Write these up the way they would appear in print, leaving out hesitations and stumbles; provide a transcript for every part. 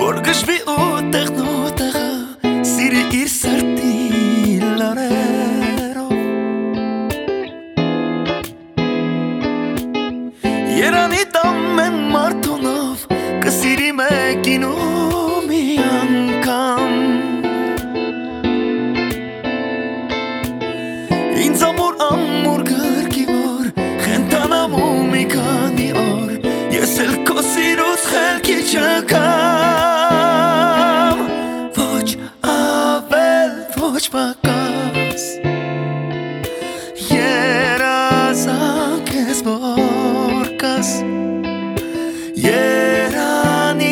որ գժվի ուտեղն ուտեղը սիրի իր սրտի լարերով Երանի տամեն մարդունով կսիրի մեկին ու մի անգամ Ինձ ամուր գրկի որ խենթանամ ու մի քանի օր Ես էլ քո սիրուց խելքի չկամ Ոչ ավել, ոչ պակաս Երազանք ես որ կաս Երանի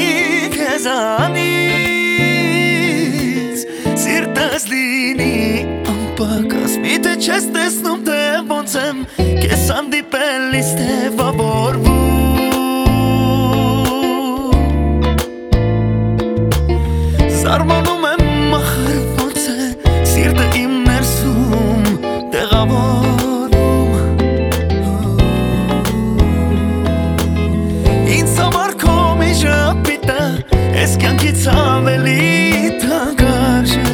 քեզանից Սիրտս լինի անպակաս Միթե չես տեսնում թե ոնց եմ Կես հանդիպելիս թևավորվում Զարմանում եմ ախր ոնց է Սիրտը իմ ներսում տեղավորում Ինձ համար քո մի ժպիտը Ես կյանքից ավելի թանկարժե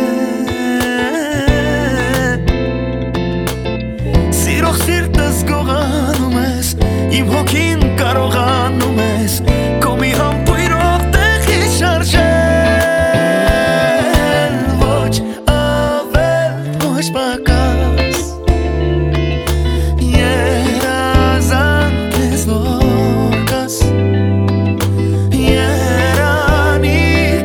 Սիրող սիրտս գողանում ես Իմ հոգին կարողանում ես Քո մի համբույրով տեղի շարժել Ոչ ավել, ոչ պակաս Երազանք ես որ կաս Երանի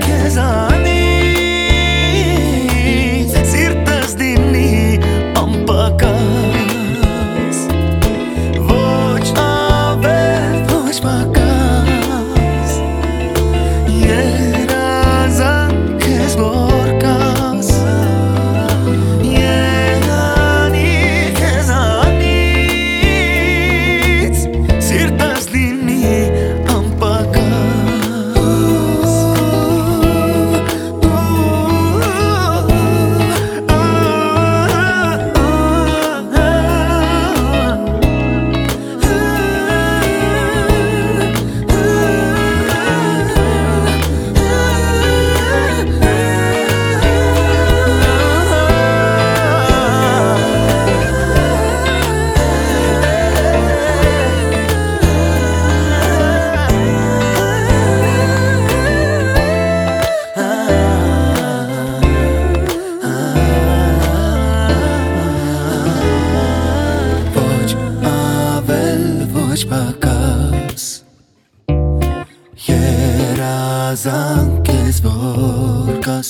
քեզանից Սիրտս դիմնի անպակաս Ոչ ավել, ոչ պակաս Երազանք ես որ կաս Երանի քեզանից Սիրտս լինի անպակաս Ոչ պակաս Երազանք ես որ կաս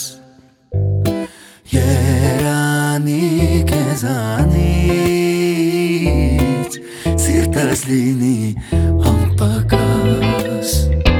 Երանի քեզանից Սիրտս լինի անպակաս